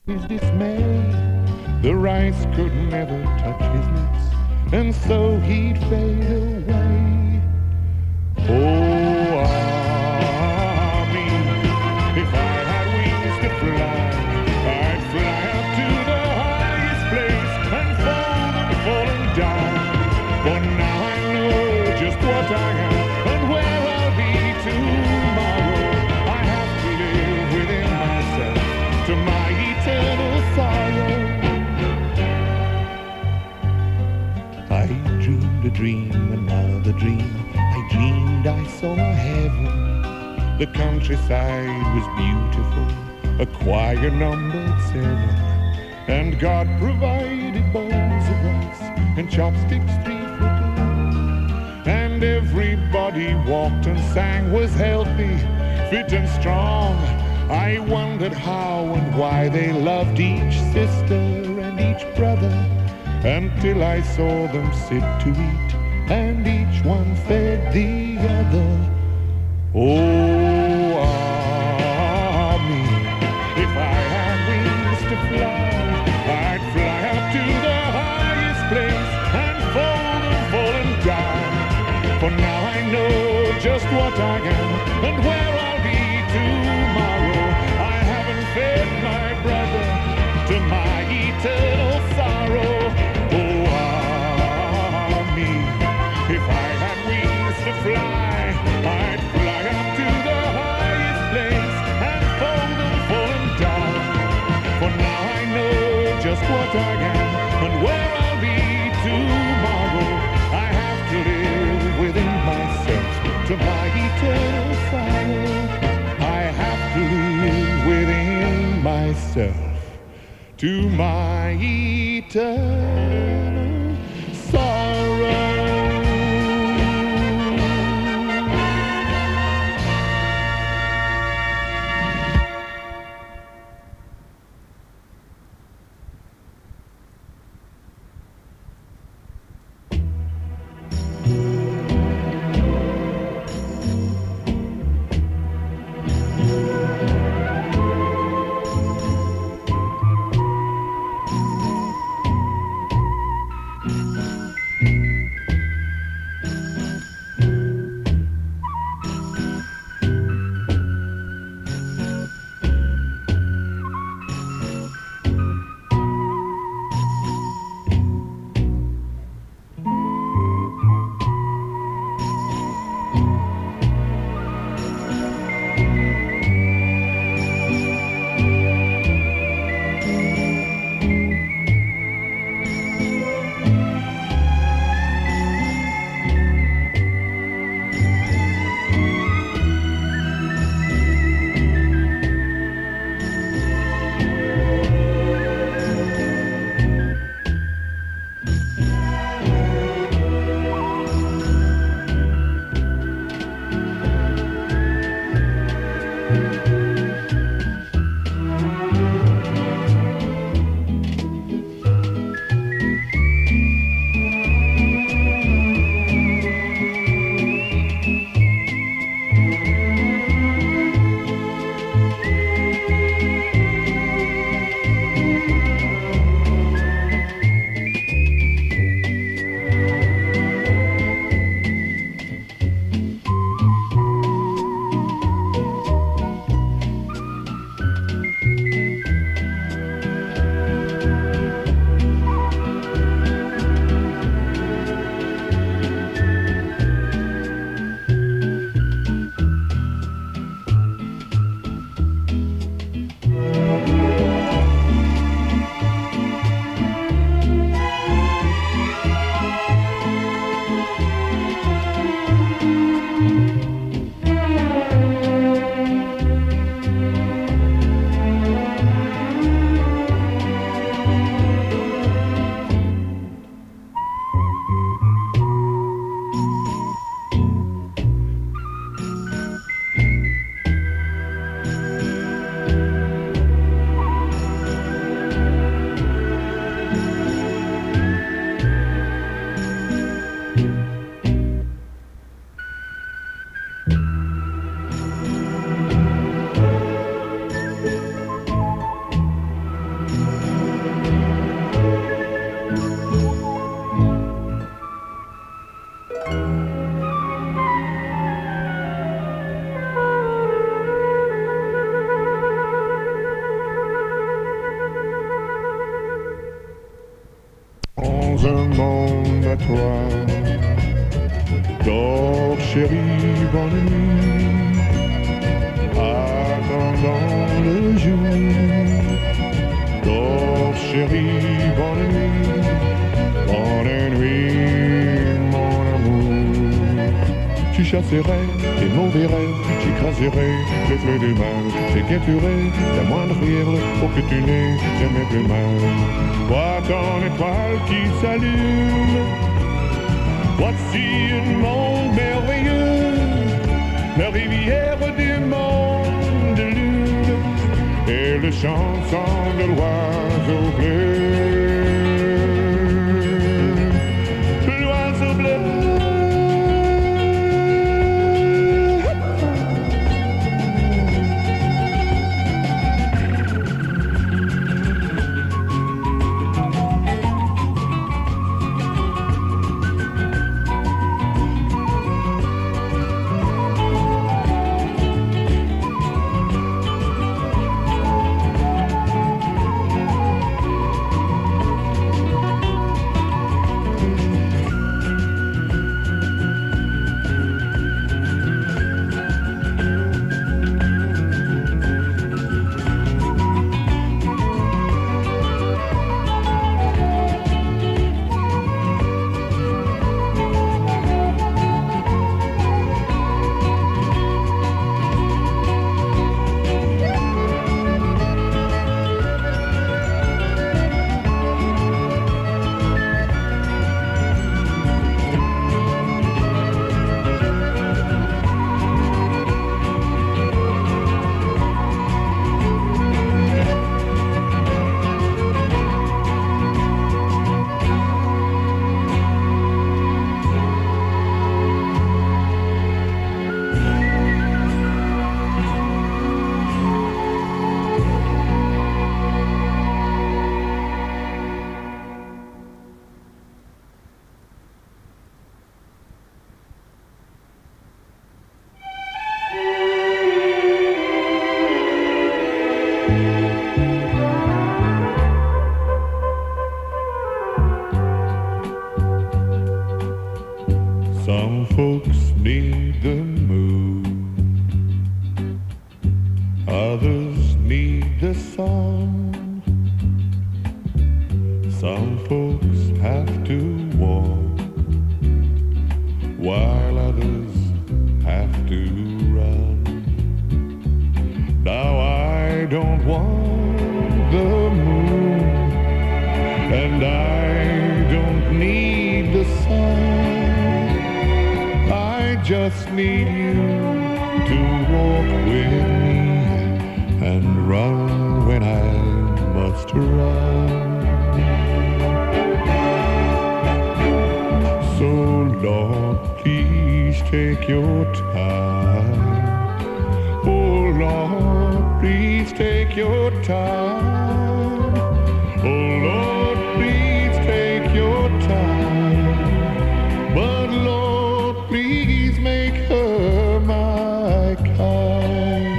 his dismay, the rice could never touch his lips, and so he'd fade away. Oh, ah, me, if I had wings to fly, I'd fly up to the highest place and fold and fall and die. For now I know just what I am and where I'll be tomorrow. I have to live within myself to my eternal sorrow. I dreamed a dream, another dream. I dreamed I saw heaven. The countryside was beautiful, a choir numbered 7, and God provided bowls of rice and chopsticks 3 foot long. And everybody walked and sang, was healthy, fit and strong. I wondered how and why they loved each sister and each brother, until I saw them sit to eat, and each one fed the other. Oh, ah, me, if I had wings to fly, I'd fly up to the highest place and fold and fall and die. For now I know just what I am and where I'll be tomorrow. I haven't fed my brother to my eternal sorrow. Oh, ah, me, if I had wings to fly, I'd fly up to the highest place and fold and fall and die. For now I know just what I am and where I'll be tomorrow. I have to live within myself to my eternal sorrow. I have to live within myself to my eternal sorrow. un monde à toi. Dors chérie, bonne nuit, attendant le jour. Dors chérie, bonne nuit, mon amour. Tu chasserais tes mauvais rêves, j'écraserais les fleurs du mal, j'équêterais la moindre prière pour que tu n'aies jamais plus mal. Vois ton étoile qui s'allume, voici un monde merveilleux, la rivière du monde de lune et le chanson de l'oiseau bleu. L'oiseau bleu. Some folks need the moon, others need the sun. Some folks have to walk, while others have to run. Now I don't want the moon, and I don't need the sun. I just need you to walk with me and run when I must run. So Lord, please take your time. Oh Lord, please take your time. Oh Lord, please take your time. But Lord, please make her my kind.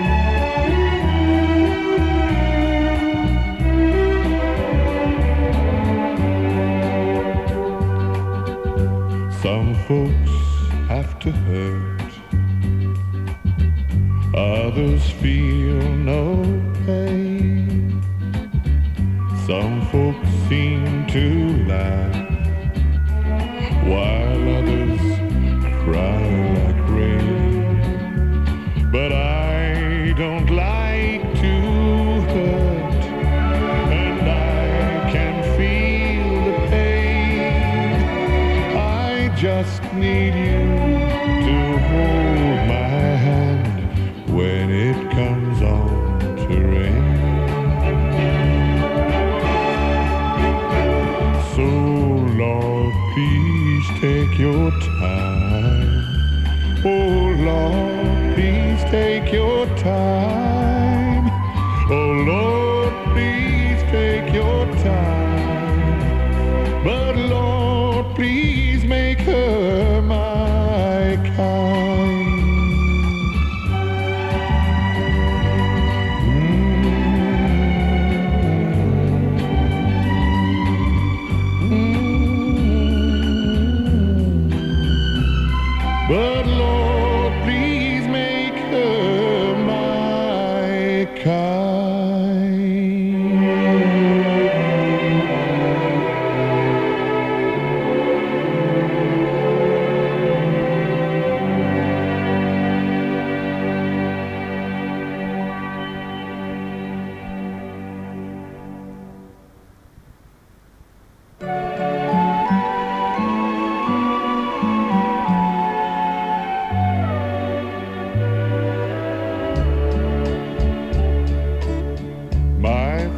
Some folks have to hurt, others feel no pain. Some folks seem to laugh, while others cry like rain. But I don't like to hurt, and I can feel the pain. I just need you to hold my hand when it comes on to rain. So Lord, please take your time. Oh Lord, please take your time. Oh Lord, please take your time. But Lord, please make her my kind.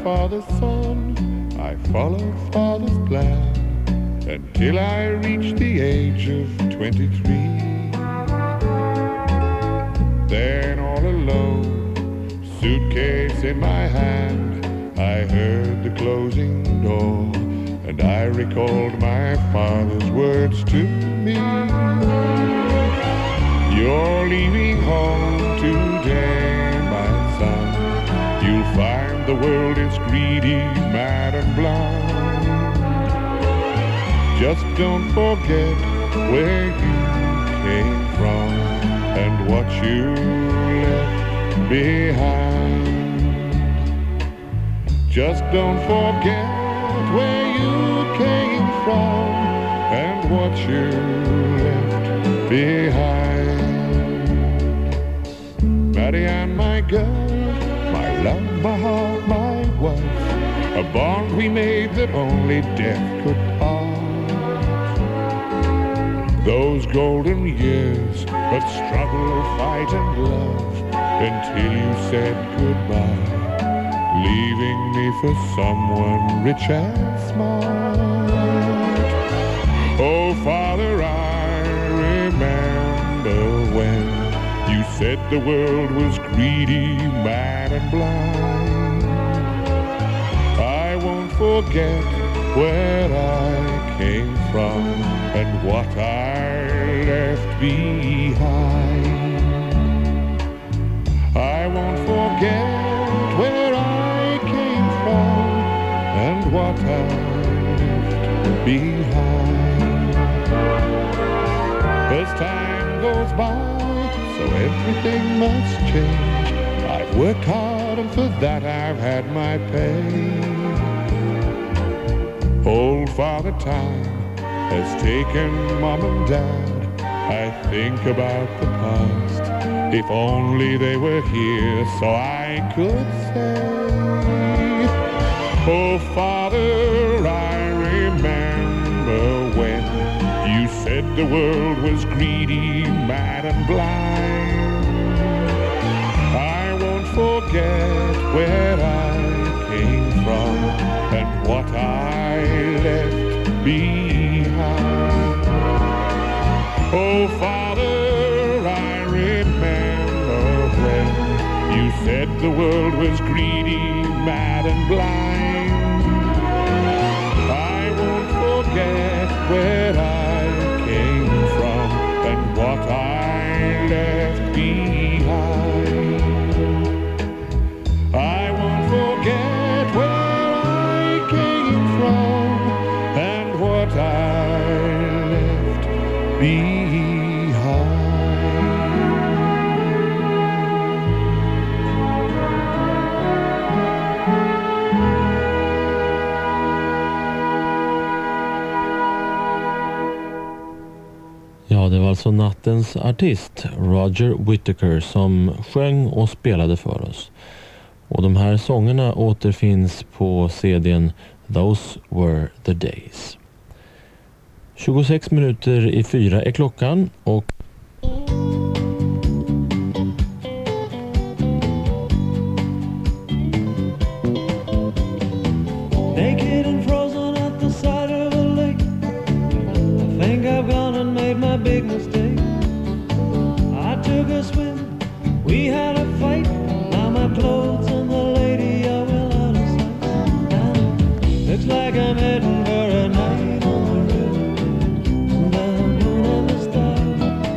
father's son, I followed father's plan until I reached the age of 23. Then all alone, suitcase in my hand, I heard the closing door, and I recalled my father's words to me. You're leaving home today, my son. You'll find the world is greedy, mad and blind. Just don't forget where you came from and what you left behind. Just don't forget where you came from and what you left behind. Marianne, my girl, my love, my heart, my wife, a bond we made that only death could part. Those golden years of struggle, fight and love, until you said goodbye, leaving me for someone rich and smart. Oh, Father, I remember when you said the world was greedy, mad and blind. I won't forget where I came from and what I left behind. I won't forget where I came from and what I left behind. As time goes by, so everything must change. I've worked hard and for that I've had my pay. Old Father Time has taken Mom and Dad. I think about the past. If only they were here so I could say, oh, Father, I remember when you said the world was greedy, mad and blind. I won't forget where I came from and what I left behind. Oh, Father, I remember when you said the world was greedy, mad and blind. I won't forget where I came from and what I left behind. I won't forget where I came from and what I left behind. Ja, det var alltså nattens artist Roger Whittaker som sjöng och spelade för oss. Och de här sångerna återfinns på CD:n Those Were the Days. 4:26 är klockan och naked and frozen at the side of a lake. I think I've gone and made my big mistake. I took a swim, we had a fight. Now my clothes and the lady are well out of sight. Now, looks like I'm heading for a night on the river, under the moon and the stars.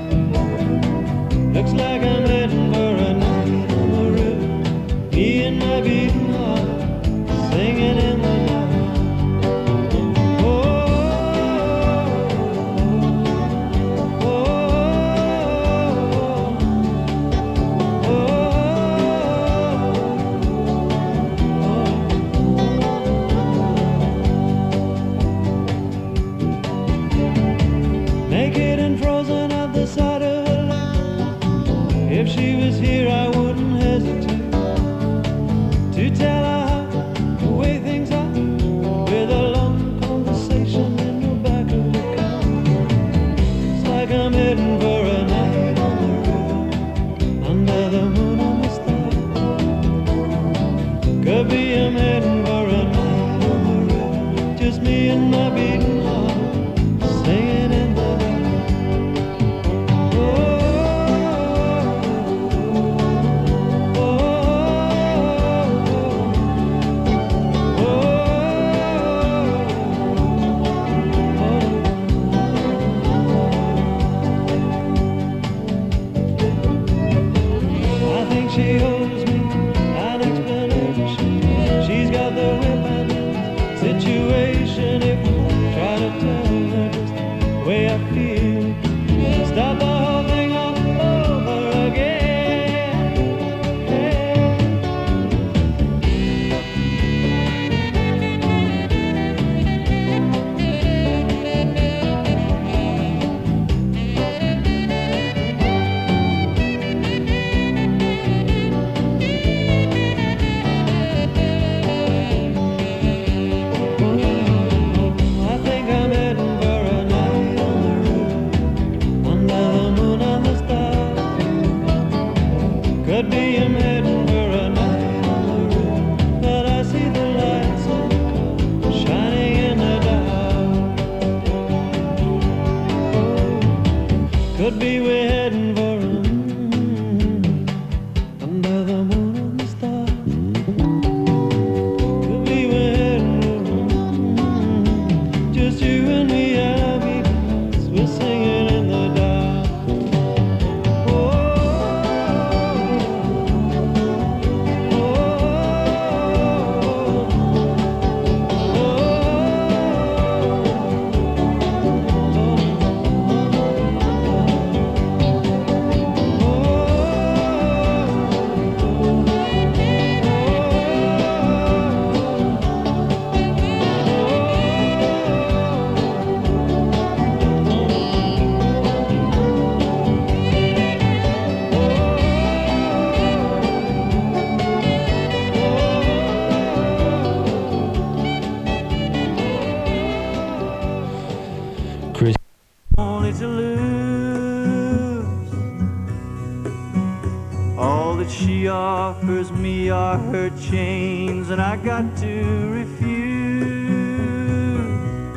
she offers me are her chains, and I got to refuse.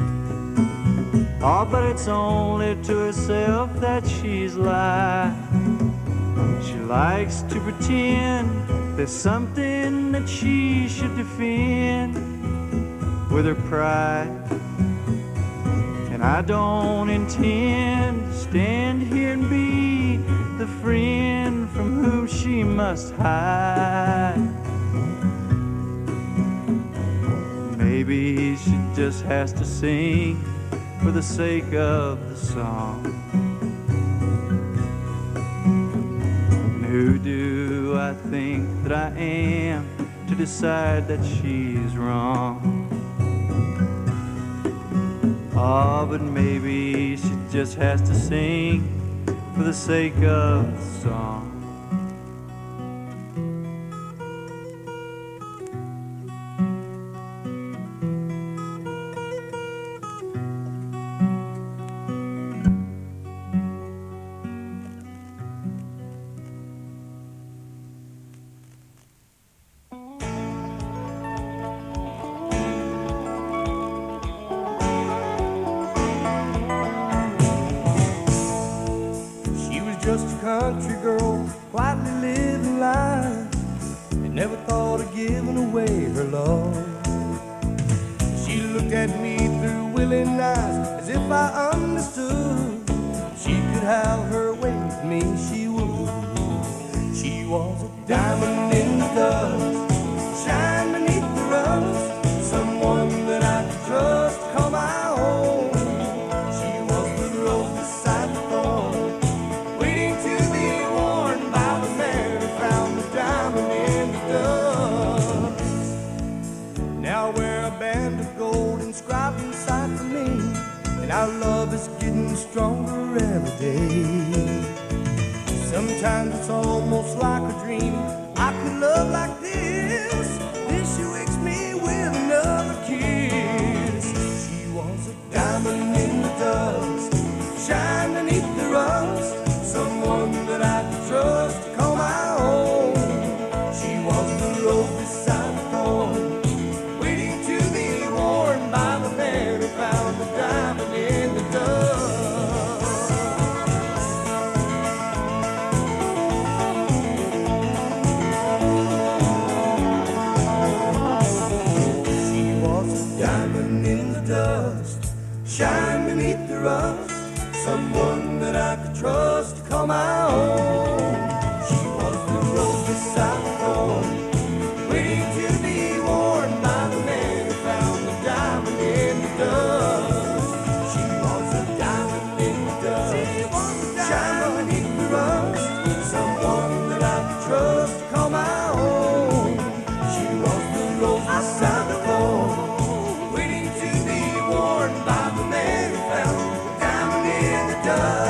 Oh, but it's only to herself that she's lied. She likes to pretend there's something that she should defend with her pride. And I don't intend to stand here and be the friend from whom she must hide. Maybe she just has to sing for the sake of the song. And who do I think that I am to decide that she's wrong? Oh, but maybe she just has to sing for the sake of the song. Just a country girl, quietly living life, and never thought of giving away her love. She looked at me through willing eyes, as if I understood. She could have her way with me, she would. She was a diamond in the dust, shine beneath the rust, someone that I could trust, call my own. She was the rose beside the thorn, waiting to be worn by the man who found the diamond in the dust. Now we're a band of gold inscribed inside for me, and our love is getting stronger every day. Sometimes it's almost like a dream, I could love like this. Then she wakes me with another kiss. She was a diamond in the dust, shine beneath the rust, someone that I could trust to call my own. She was the rose beside the thorn, waiting to be worn by the man who found the diamond in the dust. She was a diamond in the dust, shine beneath the rust, someone that I could trust to call my own. She was the rose beside the thorn, waiting to be worn by the man who found the diamond in the dust. She was a diamond in the dust, shine beneath the rust, someone that I could trust to call my own. She was the rose beside the thorn, waiting to be worn by the man who found the diamond in the dust.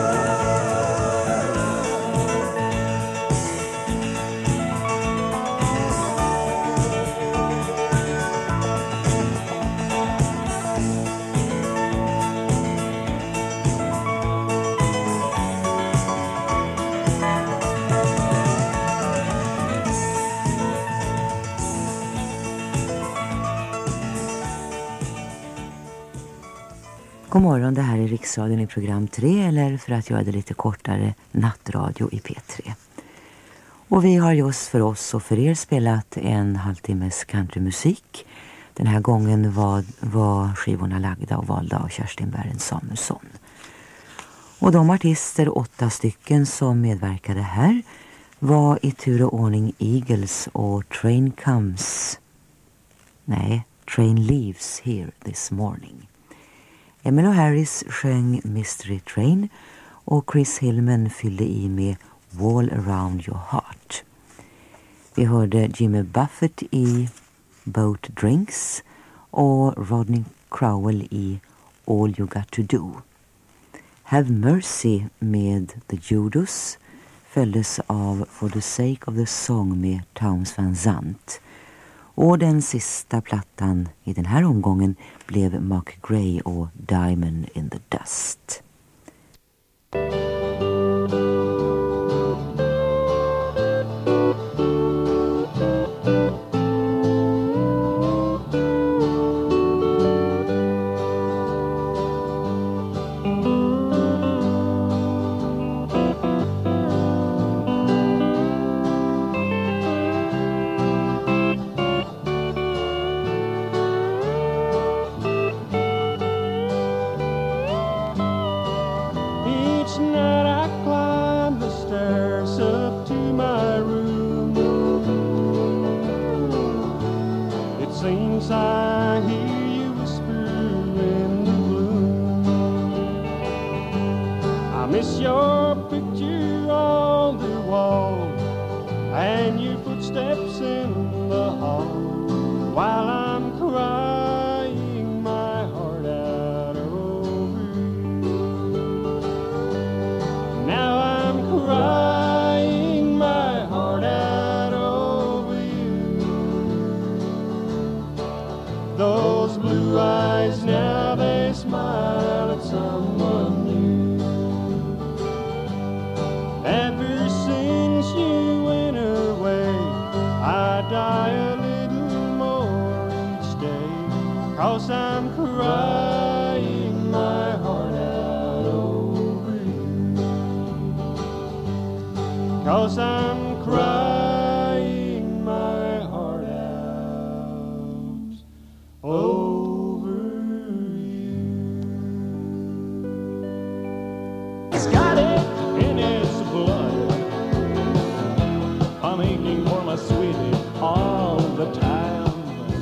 God morgon, det här är Riksradion i program 3, eller för att göra det lite kortare, nattradio i P3. Och vi har just för oss och för er spelat en halvtimmes countrymusik. Den här gången var skivorna lagda och valda av Kerstin Bären Samuelsson. Och de artister, 8 stycken som medverkade här, var i tur och ordning Eagles och Train Leaves Here This Morning. Emily Harris sjöng Mystery Train och Chris Hillman fyllde i med Wall Around Your Heart. Vi hörde Jimmy Buffett i Boat Drinks och Rodney Crowell i All You Got To Do. Have Mercy med The Judos följdes av For the Sake of the Song med Townes Van Zandt. Och den sista plattan i den här omgången blev Mark Gray och Diamond in the Dust. Once I hear you whisper in the gloom, I miss your picture on the wall and your footsteps in the hall, while I'm crying my heart out over you. Now I'm crying my heart out over you. Those blue eyes now, they smile at someone new. Ever since you went away, I die a little more each day, 'cause I'm crying my heart out over you. 'Cause I'm crying my heart out over you. It's got it in its blood. I'm aching for my sweetie all the time.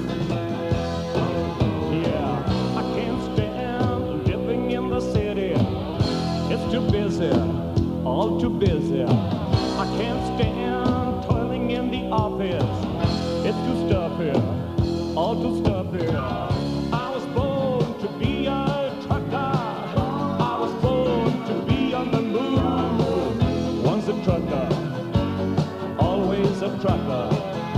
Yeah, I can't stand living in the city. It's too busy, all too busy. I can't stand toiling in the office. It's too stuffy, all too stuffy. I was born to be a trucker. I was born to be on the move. Once a trucker, always a trucker.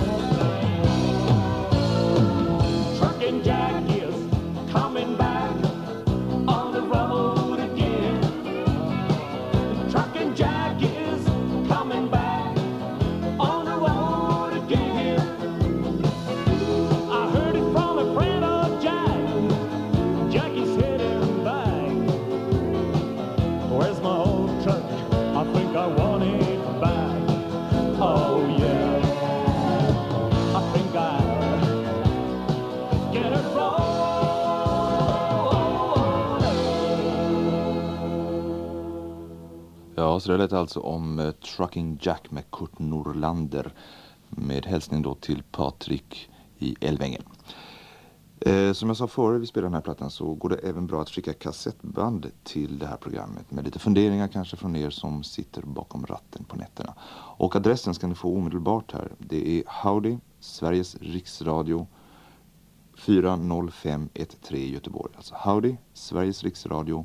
Trucking Jack is coming back on the road again. Trucking Jack is coming back on the road again. I heard it from a friend of Jack. Jackie's heading back. Where's my old truck? I think I want it back. Oh yeah, I think I'll get it wrong. Ja, så det lät alltså om Trucking Jack med Kurt Norlander, med hälsning då till Patrik i Älvängen. Som jag sa före vi spelade den här plattan, så går det även bra att skicka kassettband till det här programmet med lite funderingar kanske från er som sitter bakom ratten på nätterna. Och adressen ska ni få omedelbart här. Det är Howdy, Sveriges riksradio, 40513 i Göteborg. Alltså Howdy, Sveriges riksradio,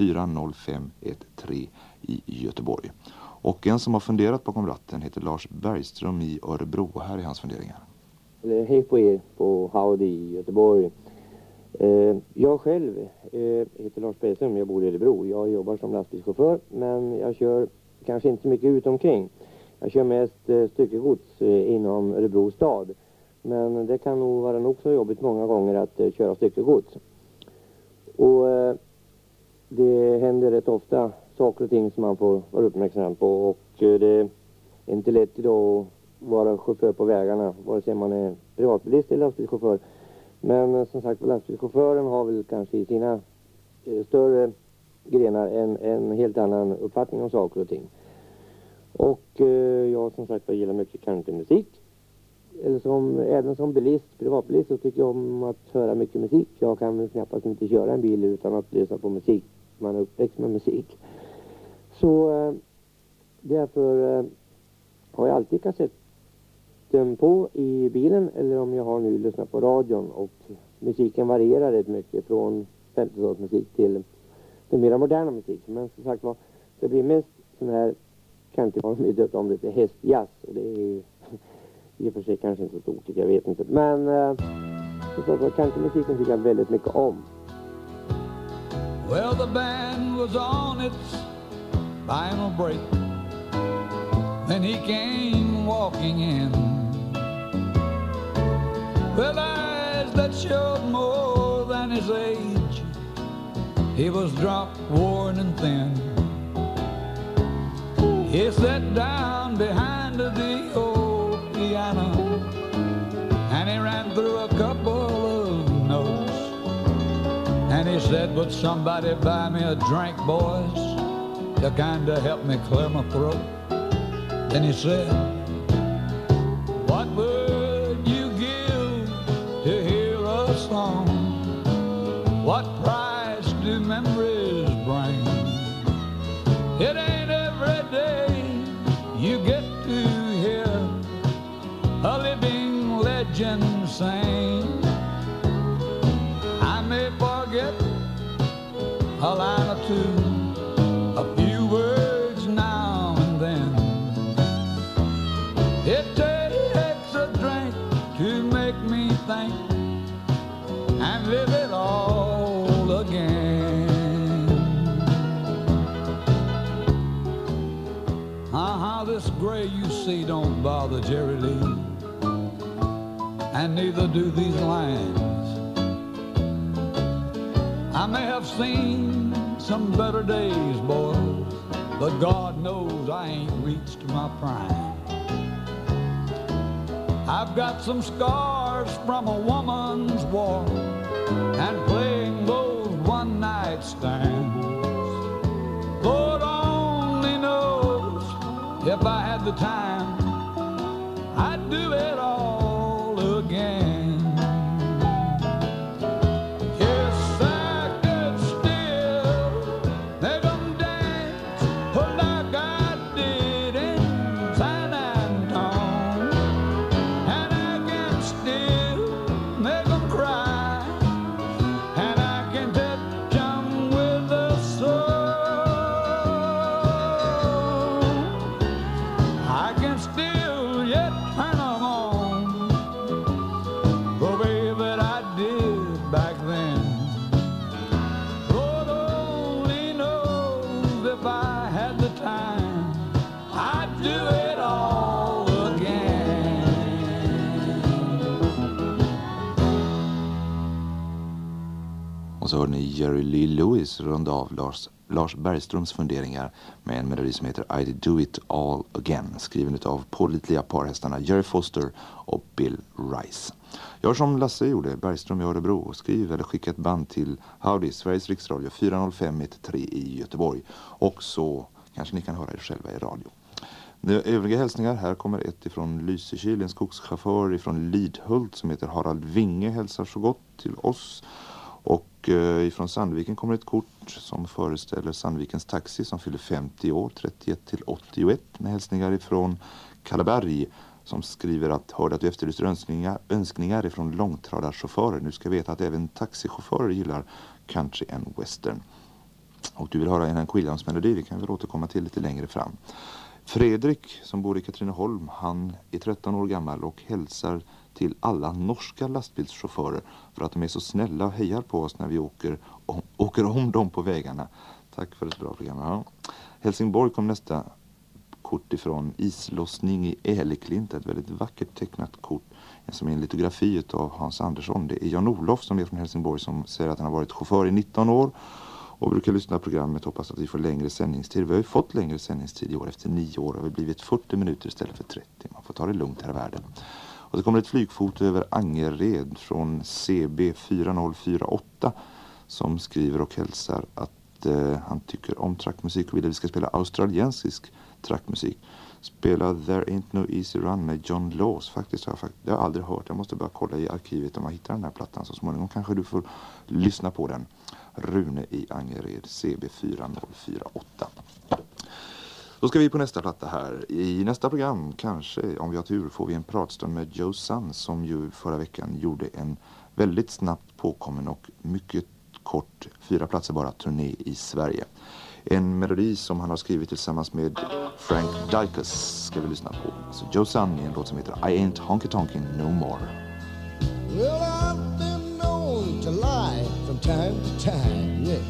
40513 i Göteborg. Och en som har funderat bakom ratten heter Lars Bergström i Örebro. Här är hans funderingar. Hej på er på Howdy i Göteborg. Jag själv heter Lars Bergström, jag bor i Örebro. Jag jobbar som lastbilschaufför, men jag kör kanske inte så mycket ut omkring. Jag kör mest styckegods inom Örebro stad. Men det kan nog vara nog så jobbigt många gånger att köra styckegods. Och det händer rätt ofta saker och ting som man får vara uppmärksam på. Och det är inte lätt idag att vara chaufför på vägarna, vare sig man är privatbilist eller lastbilschaufför. Men som sagt, lastbilschauffören har väl kanske i sina större grenar en helt annan uppfattning om saker och ting. Och jag som sagt gillar mycket countrymusik. Eller även som bilist, privatbilist, så tycker jag om att höra mycket musik. Jag kan väl knappast inte köra en bil utan att lyssna på musik. Man är uppväxt med musik. Så därför har jag alltid kassetten på i bilen, eller om jag har nu lyssnat på radion, och musiken varierar rätt mycket från 50-talsmusik till den mer moderna musik. Men som sagt var, det blir mest sån här, kan inte vara med döpt om det till hästjazz, och det är ju i och för sig kanske inte så stort, jag vet inte. Men som sagt var, countrymusiken tycker jag väldigt mycket om. Well, the band was on its final break when he came walking in with eyes that showed more than his age. He was drunk, worn and thin. He sat down behind the old piano and he ran through a couple of notes. And he said, would somebody buy me a drink, boys, to kind of help me clear my throat? Then he said, what would you give to hear song. What price do memories bring? It ain't every day you get to hear a living legend sing. I may forget a line or two, a few words now and then. It takes a drink to make me think and live it all again. This gray you see don't bother Jerry Lee, and neither do these lines. I may have seen some better days, boys, but God knows I ain't reached my prime. I've got some scars from a woman's war and playing those one-night stands. Lord only knows if I had the time, I'd do it all again. Yes, I could still make them dance like I did in San Antone, and I can still make them cry, and I can touch them with a soul. I can still yet turn them on the way that I did back then. Lord only knows if I had the time, I'd do it all again. Och så hör ni Jerry Lee Lewis runda av Lars Bergströms funderingar med en melodi som heter I'd Do It All Again, skriven av pålitliga parhästarna Jerry Foster och Bill Rice. Gör som Lasse gjorde, Bergström i Örebro, och skriv eller skicka ett band till Howdy, Sveriges riksradio 40513 i Göteborg, och så kanske ni kan höra er själva i radio. De övriga hälsningar, här kommer ett ifrån Lysekil, en skogschaufför ifrån Lidhult som heter Harald Winge, hälsar så gott till oss. Och ifrån Sandviken kommer ett kort som föreställer Sandvikens taxi som fyller 50 år, 31 till 81, med hälsningar ifrån Kalleberg som skriver att hörde att du efterlyser önskningar ifrån långtradarchaufförer. Nu ska veta att även taxichaufförer gillar country and western. Och du vill höra en Williams melodi, det kan vi väl återkomma till lite längre fram. Fredrik som bor i Katrineholm, han är 13 år gammal och hälsar till alla norska lastbilschaufförer för att de är så snälla och hejar på oss när vi åker om dem på vägarna. Tack för ett bra program. Ja. Helsingborg kom nästa kort ifrån Islossning i Älklint, ett väldigt vackert tecknat kort som är en litografi av Hans Andersson. Det är Jan-Olof som är från Helsingborg som säger att han har varit chaufför i 19 år och brukar lyssna på programmet. Hoppas att vi får längre sändningstid. Vi har ju fått längre sändningstid i år. Efter 9 år har vi blivit 40 minuter istället för 30. Man får ta det lugnt här i världen. Och det kommer ett flygfoto över Angered från CB4048 som skriver och hälsar att han tycker om trackmusik och vill att vi ska spela australiensisk trackmusik. Spela There Ain't No Easy Run med John Laws. Faktiskt har jag aldrig hört. Jag måste bara kolla i arkivet om jag hittar den här plattan så småningom. Kanske du får lyssna på den. Rune i Angered, CB4048. Då ska vi på nästa platta här. I nästa program, kanske om vi har tur, får vi en pratstund med Joe Sons som ju förra veckan gjorde en väldigt snabbt påkommen och mycket kort, 4 platser bara, turné i Sverige. En melodi som han har skrivit tillsammans med Frank Dykes ska vi lyssna på. Så Joe Sons i en låt som heter I Ain't Honky Tonkin' No More. Well, I've been known to lie from time to time, yeah.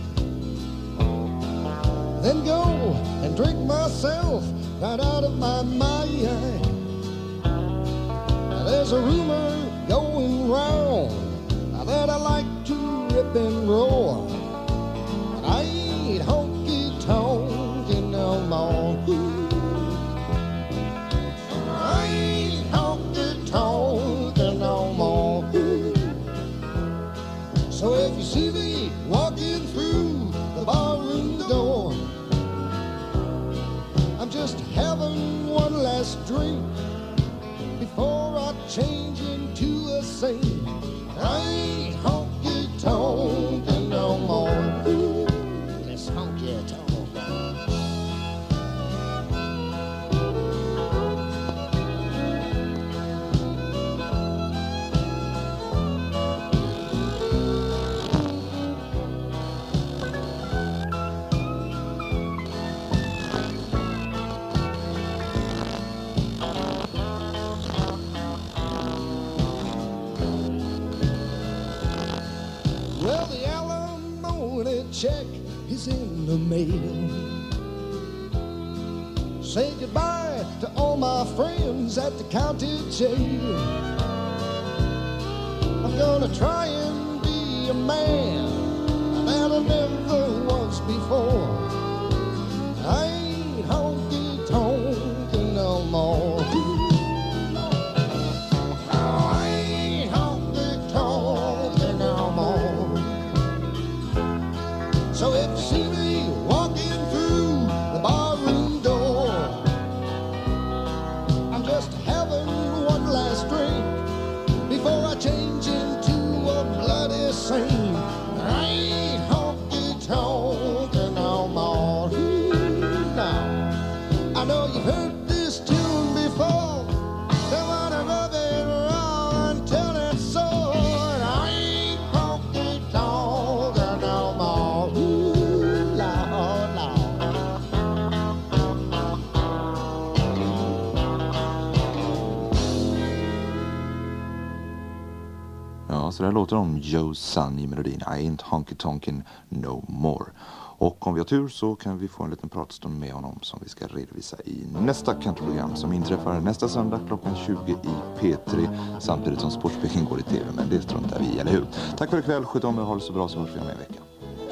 Then go and drink myself right out of my mind. There's a rumor going round that I like to rip and roar. But I ain't honky-tonkin' no more. I ain't honky-tonkin' no more. So if you see me walking through the barroom door, I'm just having one last drink before I change into a saint. I ain't home. Well, the alimony check is in the mail. Say goodbye to all my friends at the county jail. I'm gonna try and be a man that I never was before. I ain't honky-tonkin' no more. I ain't honky-tonkin' no more. So if you see me walking through the barroom door, I'm just having one last drink before I change into a bloody saint. I ain't honky-tonkin' no more. Now, I know you've heard this tune before. Don't wanna rub it around until it's sore. I ain't honky-tonkin' no more. Ooh, Lord, Lord. Ja, så där låter de Joe Sun i melodin I ain't honky-tonkin' no more. Och om vi har tur så kan vi få en liten pratstund med honom som vi ska redovisa i nästa countryprogram som inträffar nästa söndag klockan 20 i P3 samtidigt som Sportspegeln går i TV, men det struntar vi i, eller hur? Tack för ikväll, sköt om er och ha det så bra, så hörs vi om en vecka.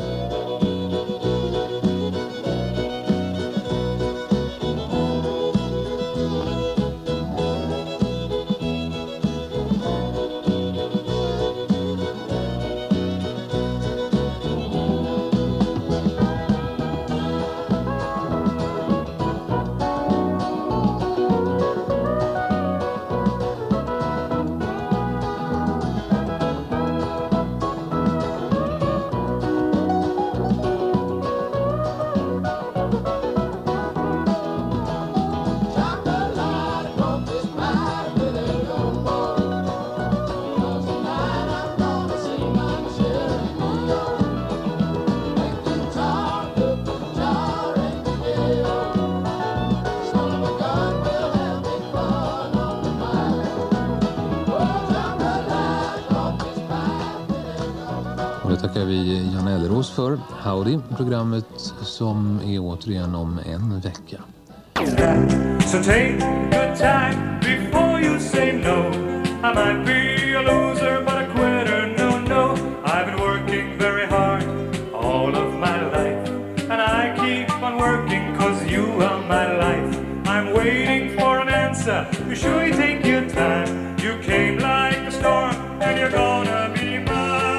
Tackar vi Jan Elleros för Howdy, programmet som är återigen om en vecka. So take good time before you say no. I might be a loser but a quitter, no, no. I've been working very hard all of my life, and I keep on working cause you are my life. I'm waiting for an answer, you sure you take your time. You came like a storm and you're gonna be mine.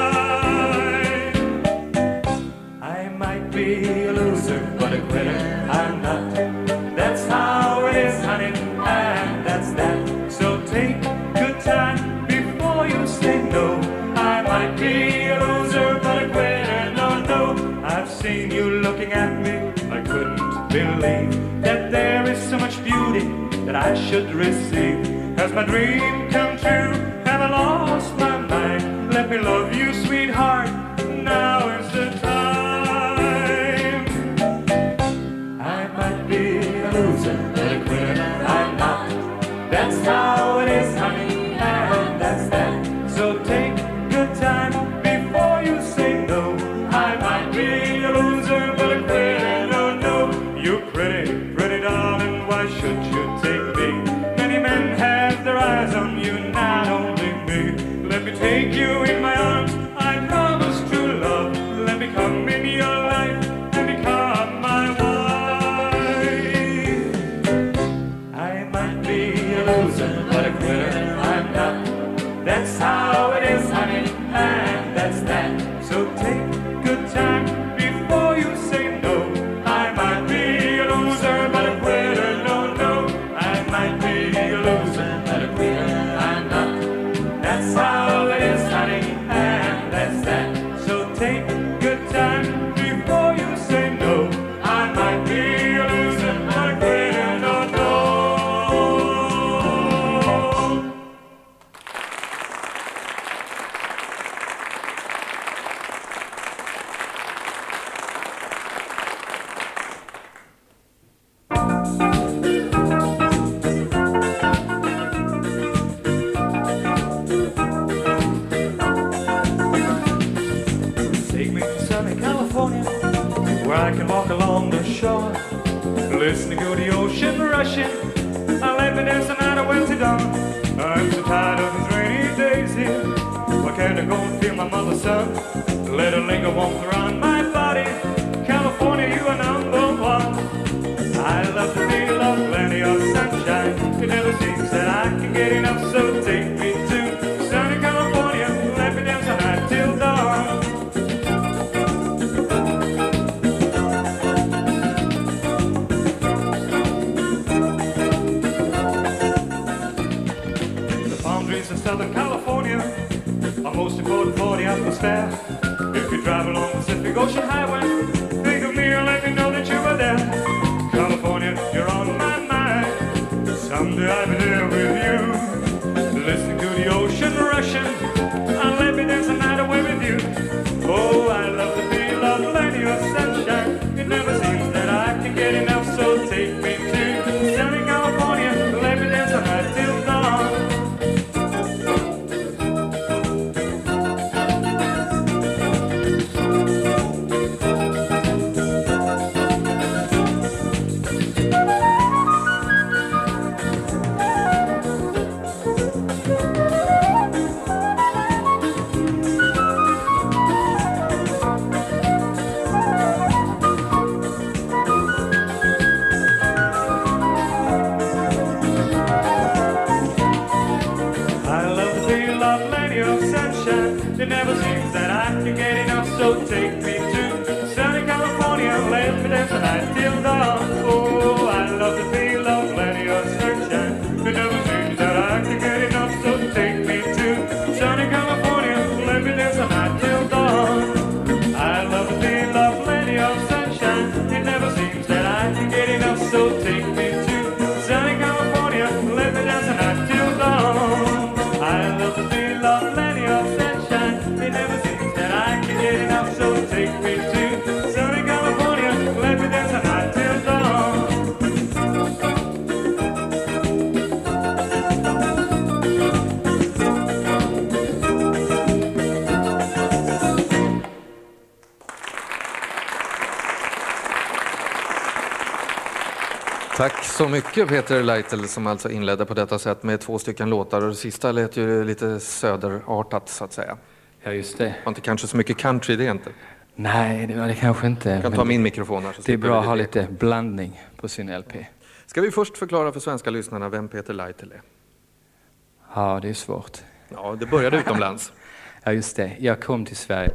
I might be a loser but a quitter, I'm not. That's how it is, honey, and that's that. So take good time before you say no. I might be a loser but a quitter, no, no. I've seen you looking at me, I couldn't believe that there is so much beauty that I should receive. Has my dream come true? Have I lost my mind? Let me love you, sweetheart, now is the time. I might be a loser but a quitter, I'm not. That's how it is, honey, and that's that. So take good time before you say no. I might be a loser but a quitter, no, no. You're pretty, pretty darling, why should you take me? Many men have their eyes on you, not only me. Let me take you in my arms, I promise true love. Let me come in your life and become my wife. I might be a loser but a quitter, I'm not. That's how it is, honey, and listening to the ocean rushing. I lay me down tonight, I went to dawn. I'm so tired of these rainy days here. Why can't I go and feel my mother's sun? Let her linger warmth around my body. California, you are number one. I love the feel of plenty of sunshine. It never seems that I can get enough, so take me to sunny California. Let me dance all night till dawn. The palm trees of Southern California are most important for the atmosphere. If you drive along the Pacific Ocean Highway, think of me and let me know that you were there. California, you're on my mind. Someday I'll be there with you, listening to the ocean rushing. I'll let me dance the night away with you. Oh, I love the feel of plenty of sunshine. It never seems that I can get enough, so take me to sunny California. Let me dance the night till dawn. It never seems that I can get enough, so take me to sunny California. Let me dance the night till dawn. Oh, I love the feel of plenty of sunshine. It never seems that I can get enough, so take me to sunny California. Let me dance the night till dawn. I love the feel of plenty of sunshine. It never seems that I can get enough, so take me to sunny California. Let me dance the night till dawn. I love the feel of plenty of sunshine. It never seems that I can get enough, so take me to sunny California. Let me dance the night till dawn. Tack så mycket Peter Leitl som alltså inledde på detta sätt med 2 stycken låtar, och det sista lät ju lite söderartat så att säga. Ja, just det. Var inte kanske så mycket country det inte? Nej, det var det kanske inte. Jag kan ta min mikrofon här. Så det är bra att ha lite blandning på sin LP. Ska vi först förklara för svenska lyssnarna vem Peter Leitl är? Ja, det är svårt. Ja, det började utomlands. Ja, just det. Jag kom till Sverige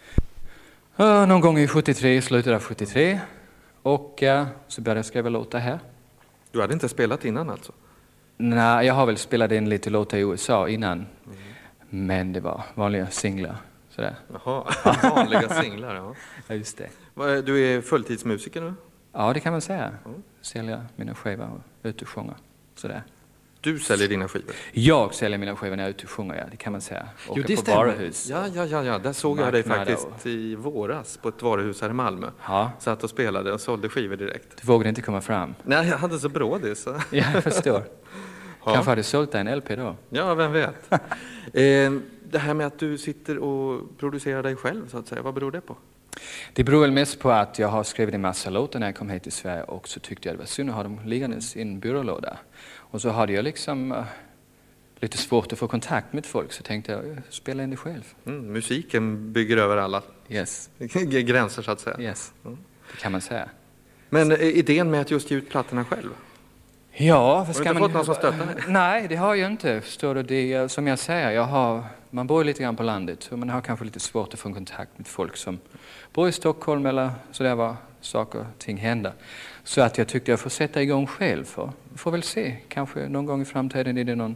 någon gång i 73, slutet av 73. Och så började jag skriva låtar här. Du hade inte spelat innan alltså? Nej, jag har väl spelat in lite låtar i USA innan. Men det var vanliga singlar. Sådär. Jaha, vanliga singlar, ja. Ja, just det. Du är fulltidsmusiker nu? Ja, det kan man säga. Säljer mina skivor och ut och sjunga. Sådär. Du säljer dina skivor? Jag säljer mina skivor när jag är ute och sjunger, ja. Det kan man säga. Jo, det på varuhus. Ja. Där såg jag dig faktiskt i våras på ett varuhus här i Malmö. Ja. Satt och spelade och sålde skivor direkt. Du vågade inte komma fram? Nej, jag hade så brådis. Ja, jag förstår. Ja. Kanske hade sålt en LP då? Ja, vem vet. Det här med att du sitter och producerar dig själv, så att säga, vad beror det på? Det beror väl mest på att jag har skrivit en massa låtar när jag kom hit till Sverige, och så tyckte jag det var synd att ha dem liggandes i en byrålåda. Och så hade jag liksom lite svårt att få kontakt med folk, så tänkte jag spela in det själv. Musiken bygger över alla gränser, så att säga. Yes, det kan man säga. Men idén med att just ge ut plattorna själv? Ja, vad ska man... Har du inte fått någon som stöttar dig? Nej, det har jag inte. Förstår du? Det, som jag säger, man bor lite grann på landet, och man har kanske lite svårt att få kontakt med folk som bor i Stockholm eller så där var saker och ting händer. Så att jag tyckte jag får sätta igång själv. Får väl se, kanske någon gång i framtiden är det någon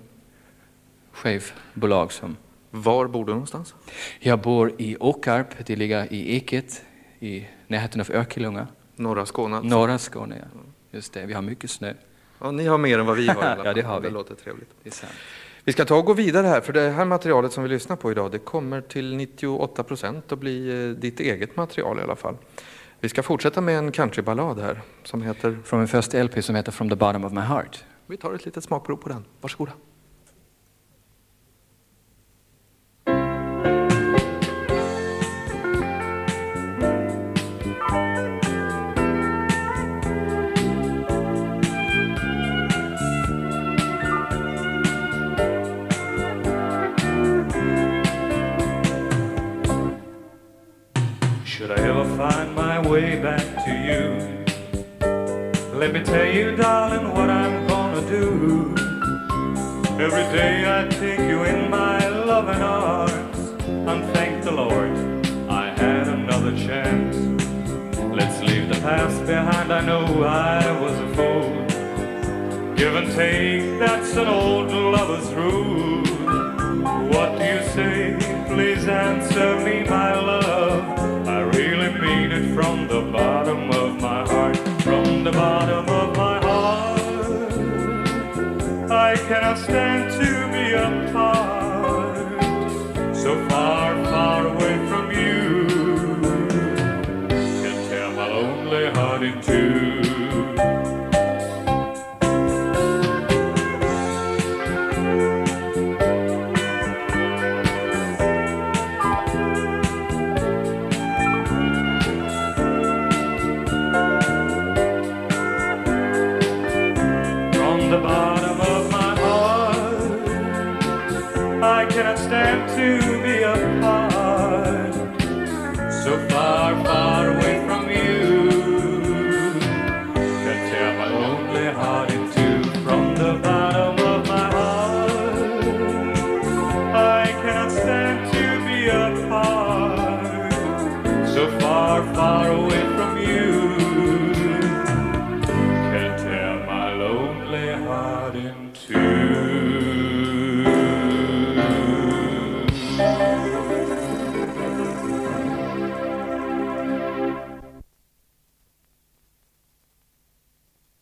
skivbolag som... Var bor du någonstans? Jag bor i Åkarp, det ligger i Eket, i närheten av Örkelljunga. Norra Skåne alltså. Norra Skåne, ja. Just det, vi har mycket snö. Ja, ni har mer än vad vi har i alla fall. Ja, det har vi. Det låter trevligt. Det är sant. Vi ska ta och gå vidare här, för det här materialet som vi lyssnar på idag, det kommer till 98% att bli ditt eget material i alla fall. Vi ska fortsätta med en countryballad här som heter... Från min första LP som heter From the Bottom of My Heart. Vi tar ett litet smakprov på den. Varsågoda. Should I ever find my way back to you, let me tell you, darling, what I'm gonna do. Every day I take you in my loving arms, and thank the Lord I had another chance. Let's leave the past behind, I know I was a fool. Give and take, that's an old lover's rule. What do you say? Please answer me, my love. I really mean it from the bottom of my heart. From the bottom of my heart, I cannot stand to be apart. So far, far away from you, can tear my lonely heart in two. The bottom of my heart, I cannot stand to be apart. So far